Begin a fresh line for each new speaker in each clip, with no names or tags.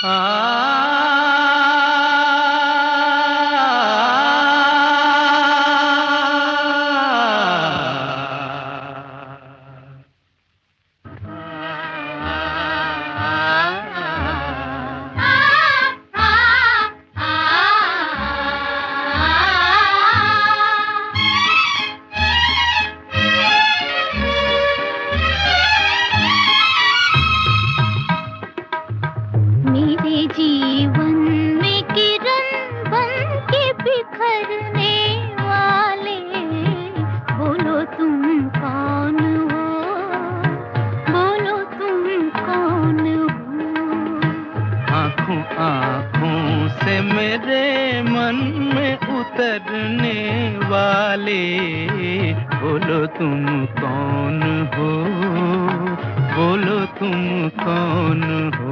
जीवन में किरण बन के बिखरने वाले, बोलो तुम कौन हो, बोलो तुम कौन हो।
आँखों आँखों से मेरे मन में उतरने वाले, बोलो तुम कौन हो, बोलो तुम कौन हो।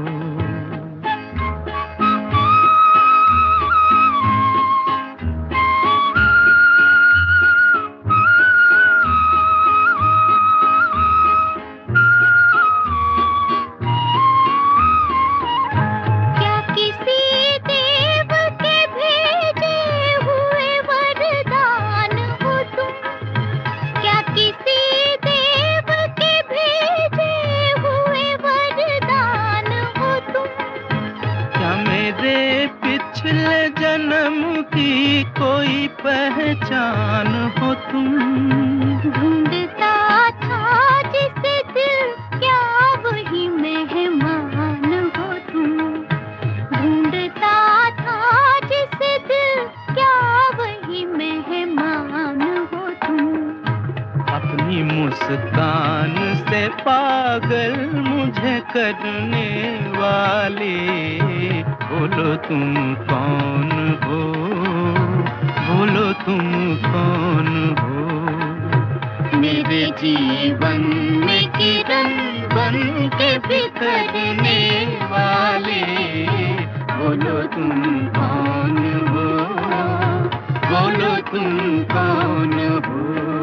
पिछले जन्म की कोई पहचान हो तुम।
ढूंढता था जिसे दिल, क्या वही मेहमान हो तुम। ढूंढता था जिसे दिल, क्या वही मेहमान हो तुम।
अपनी मुस्कान से पागल मुझे करने वाले, बोलो तुम कौन हो, बोलो तुम कौन हो।
मेरे जीवन में किरण बन के बिखरने वाले, बोलो तुम कौन हो, बोलो तुम कौन हो।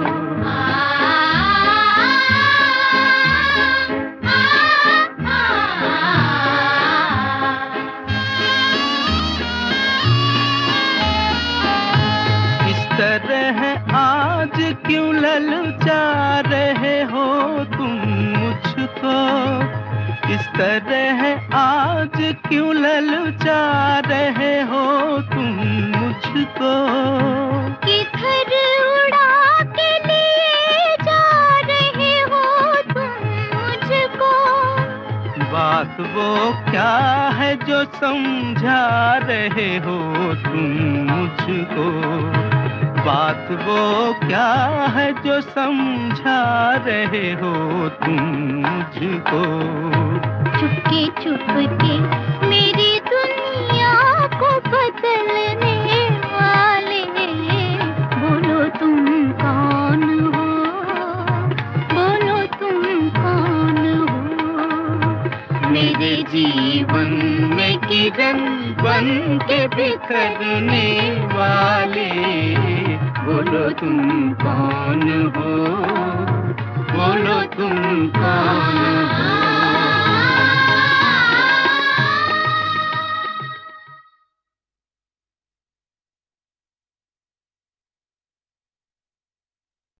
तरह आज क्यों ललचा रहे हो तुम मुझको, इस तरह आज क्यों ललचा रहे हो तुम मुझको।
किधर उड़ा के लिए जा रहे हो तुम मुझको।
बात वो क्या है जो समझा रहे हो तुम मुझको। बात वो क्या है जो समझा रहे हो तुम मुझको।
चुपके चुपके मेरी दुनिया को बदलने वाले, बोलो तुम कौन हो, बोलो तुम कौन हो। मेरे जीवन में किरण बन के बिखरने वाले, बोलो तुम कौन हो, बोलो तुम कौन हो।